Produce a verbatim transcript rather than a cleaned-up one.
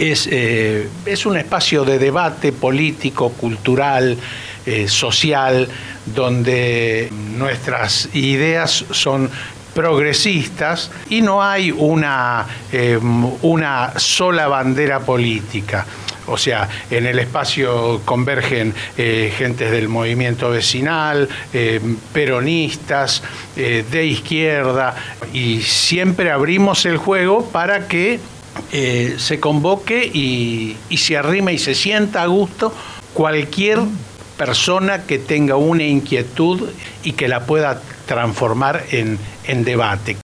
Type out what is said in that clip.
es, eh, es un espacio de debate político, cultural, eh, social, donde nuestras ideas son progresistas y no hay una, eh, una sola bandera política. O sea, en el espacio convergen eh, gentes del movimiento vecinal, eh, peronistas, eh, de izquierda, y siempre abrimos el juego para que eh, se convoque y, y se arrime y se sienta a gusto cualquier persona que tenga una inquietud y que la pueda transformar en, en debate.